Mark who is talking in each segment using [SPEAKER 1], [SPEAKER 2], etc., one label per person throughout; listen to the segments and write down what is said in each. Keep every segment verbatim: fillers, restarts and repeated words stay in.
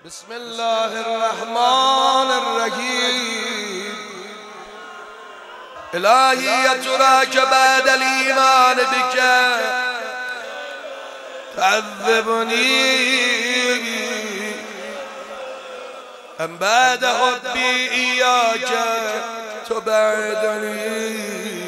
[SPEAKER 1] بسم الله الرحمن الرحیم. الهی اتراک بعد الایمان بک تعذبنی ام بعد حبی ایاک تبعدنی.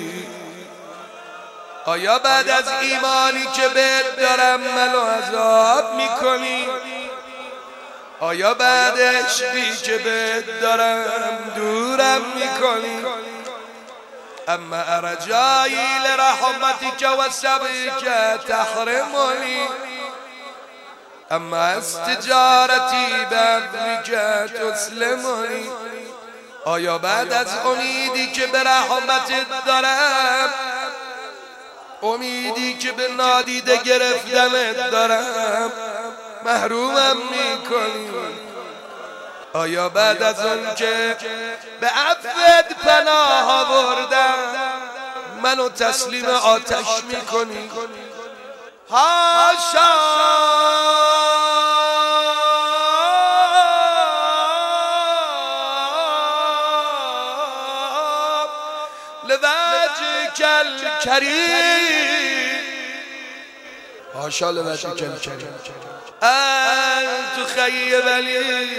[SPEAKER 1] آیا بعد از ایمانی که بهت دارم منو عذاب میکنی؟ آیا بعد عشقی که بهت دارم دورم میکنی؟ اما ارجایی لرحمتك و صبرك تحرمنی، اما از تجارتی بعدك تسلمنی. آیا بعد از امیدی که به رحمتت دارم، امیدی که به نادیده گرفتنت دارم، محرومم میکنی؟ آیا بعد از اون که به عفوت پناه آوردم منو تسلیم آتش میکنی؟ هاشا لوجهک الکریم، هاشا لوجهک الکریم ان تخیب لی،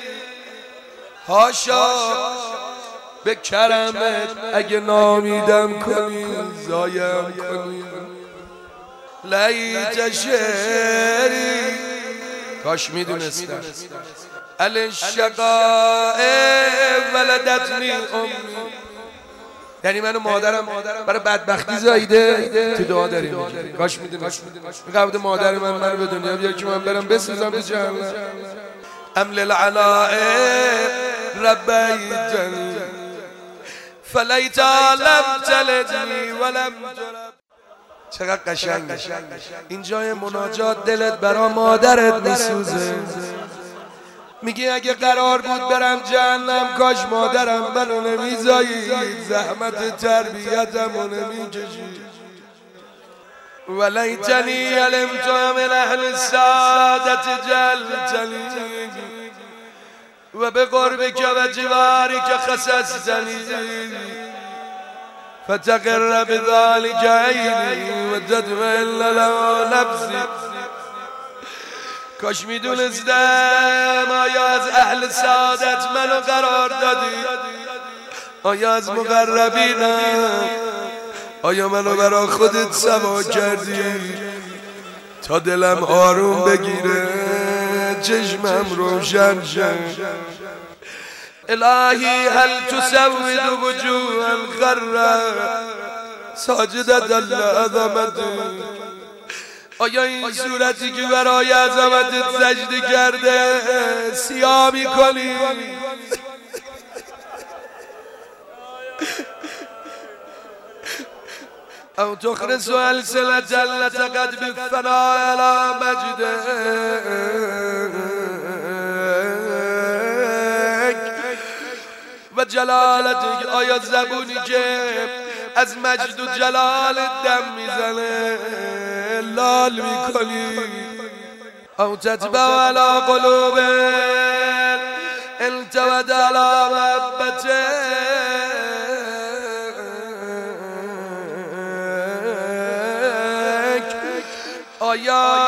[SPEAKER 1] هاشا به کرمت اگه نامیدم کنی زایم کنی. لیت شعری، کاش میدونستم، الشقاء ولدتنی امی، یعنی منو مادرم برای بدبختی زاییده تو دعا داریم میگه. کاش میدونستم میگم مادر من منو به دنیا بیار که من برم بسوزم تو جهنم. ام للعناء ربیتنی فلیت لم تلدنی ولم ترب. چقدر قشنگه این جای مناجات، دلت برا مادرت میسوزه. میگه اگه قرار بود برم جهنم کاش مادرم منو نمیزایید، زحمت تربیتمو نمیکشید. ولیتنی علمت من اهل السعادت جلتنی و به قربک و جوارک خصصتنی فتقر بذلك عینی و تطمئن له نفسی. کاش میدونستم آیا از اهل سعادت منو قرار دادی، آیا از مقربینم، آیا منو برا خودت سوا کردی تا دلم آروم بگیره، چشمم روشن شه. الهی هل تسود وجوه الخر ساجدت لعظمتک، آیا این صورتی که برای عظمتت سجده کرده سیاه میکنی؟ او تخرس السنة لتقد بالثناء على مجدك و جلالتک، آیا زبونی که از مجد و جلال دم میزنه لال میکنی؟ او تتبع على قلوب التوت على محبتک، آیا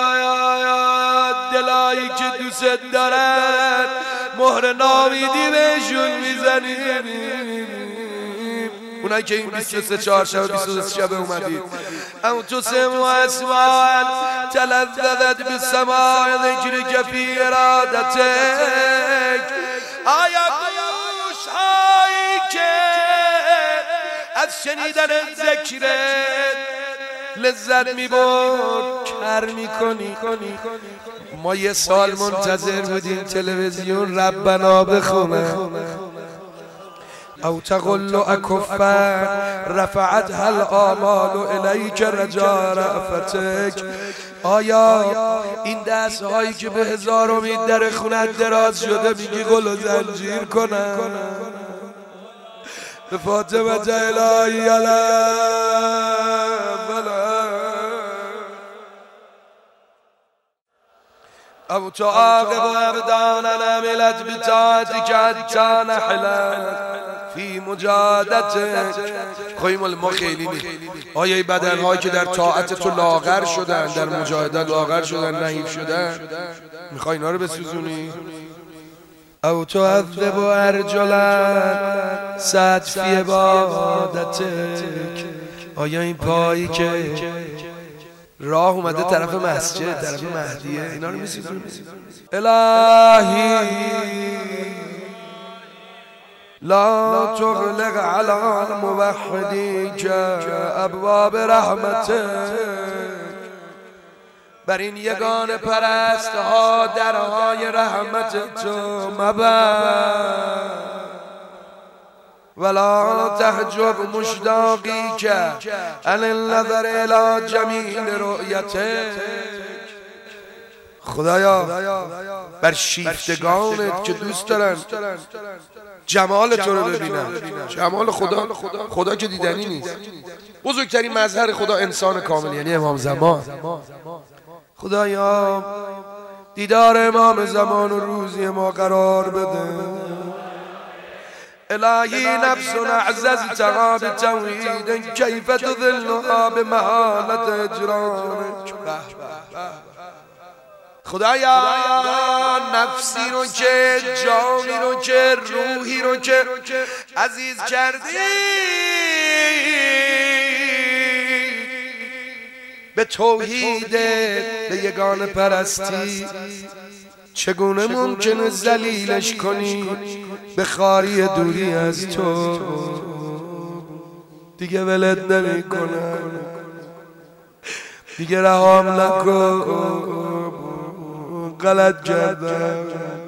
[SPEAKER 1] دلایی که دوست دارد مهر نامیدی بهشون میزنی؟ اونایی که این بیست و سه چهار شب و بیست و سه شب اومدید. او تسمع اسماء تلذذت بسماع ذکرک فی ارادتک، آیا گوش‌هایی که از شنیدن ذکرت لذت میبرد کر میکنی؟ ما یه سال منتظر بودیم تلویزیون ربنا بخونه. او تقول اکفر رفعتها الآمال الیک رجاء رأفتک، آیا این دست هایی که به هزار امید در خونت دراز شده میگی گل و زنجیر کنن؟ به فاطمه الهی علم او تعاقب ابدانا عملت بطاعتك حتى نحلت فی مجادتك. خواهیم ما خیلی نی آیا این بدنهایی که در طاعت تو لاغر شدن، در مجاهدت لاغر شدن، نحیف شدن، میخوای اینا رو بسوزونی؟ او تعذب ارجلا سعد فی عبادتک. آیا این پایی که راه اومده طرف مسجد، طرف مهدیه، اینا رو میسوزونی؟ الهی لا تغلق على موحدیک ابواب رحمتک. بر این یگانه پرست ها درهای رحمت تو مبند. ولا تحجب مشتاقی که عن النظر الى جمیل رؤیتک. خدایا بر شیفتگانت که دوست دارن جمال تو رو ببینن، جمال خدا، خدا که دیدنی نیست. بزرگترین مظهر خدا انسان کامل یعنی امام زمان. خدایا دیدار امام زمان و روزی ما قرار بده. الهی نفس اعززتها بتوحید کیف تذلها بمحالت اجرامک. خدایا نفسی رو که، جانی رو که، روحی رو که عزیز کردی به توحید، به یگانه پرستی، چگونه ممکنه ذلیلش کنی به خاری دوری از تو؟ دیگه ولت نمی کنه، دیگه رهام نکن، غلط کردم.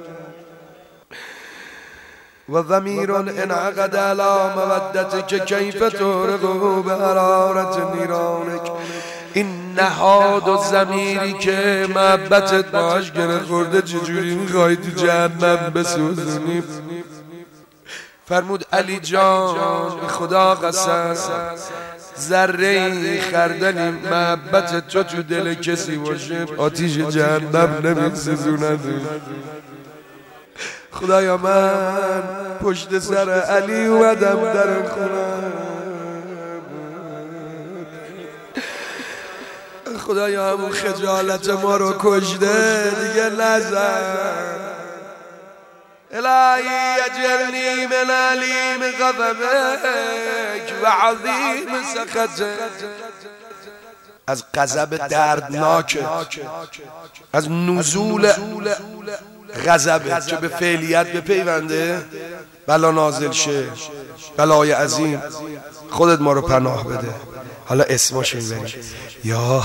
[SPEAKER 1] و ضمیر انعقد علی مودتک کیف تورقه به حرارت نیرانک. این نهاد و ضمیری که محبتت باش گره خورده چجوری میخوای تو جهنم بسوزونی؟ فرمود علی جان به خدا قسم ذره خردلی محبت تو تو دل کسی باشه آتیش جهنم نمیسوزونه. خدایا من پشت سر علی اومدم در خونم، خدایا همون خجالت ما رو کشته دیگه نزن. الهی اجرنی من علیم غضبک و عظیم سخطک. از غضب دردناک، از نزول غضب که به فعلیت بپیونده بلا نازل شه، بلای عظیم. خودت ما رو پناه بده. حالا اسمش میبریم یا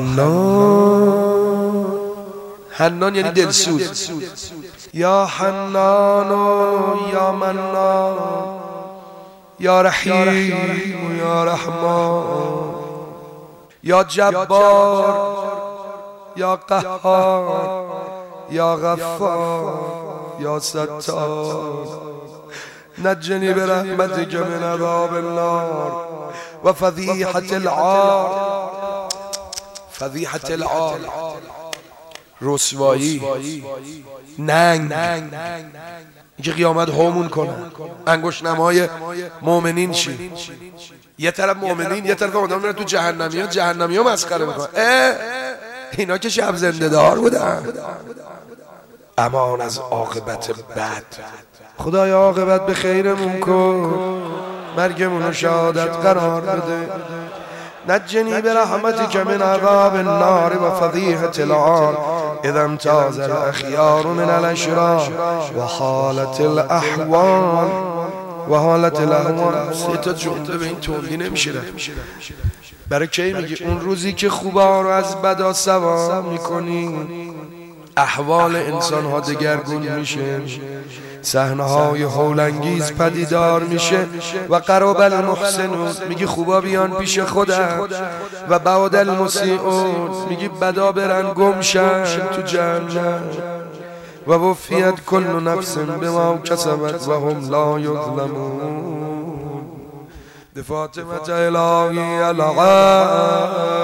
[SPEAKER 1] حنان. حنان یعنی دلسوز. یا حنان و یا منان، یا رحیم و یا رحمان، یا جبار یا قهار، یا غفار یا ستار. نجنی برحمتک من عذاب النار و فضیحة العار. فضیحة العار رسوایی، ننگ، اینکه قیامت همون کنن، انگشت نمای مؤمنین شی. یه طرف مؤمنین، یه طرف آدم میرن تو جهنمی ها، جهنمی ها مسخره میکنن. اینا که شب زنده دار بودن. امان از عاقبت بد. خدایا عاقبت به خیرمون کن، مرگمون رو شهادت قرار بده. نجنی برحمتک من عذاب النار و فضیحة العار اذا امتاز الاخیار من الاشرار و حالت الاحوال و حالت الاحوال. سه تا جمله به این تندی نمیشه. برای کی میگی؟ اون روزی که خوبا رو از بدا سوا میکنی، احوال انسان ها دگرگون میشه، صحنه های هولانگیز پدیدار میشه. و قرب المحسنون میگی خوبا بیان پیش خودم، و بعد المسیئون میگی بدا برن گمشن تو جهنم. و وفیت کل نفس بما کسبت و هم لا یظلمون. فاطمه الهی العال